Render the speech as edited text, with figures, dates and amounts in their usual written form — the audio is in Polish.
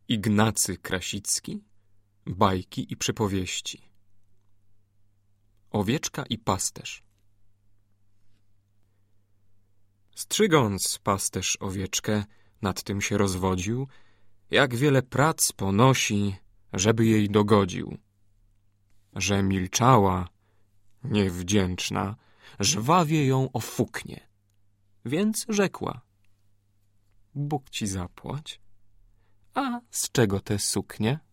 Ignacy Krasicki. Bajki i przypowieści. Owieczka i pasterz. Strzygąc pasterz owieczkę, nad tym się rozwodził, jak wiele prac ponosi, żeby jej dogodził. Że milczała, niewdzięczna, żwawie ją ofuknie. Więc rzekła: Bóg ci zapłać, a z czego te suknie?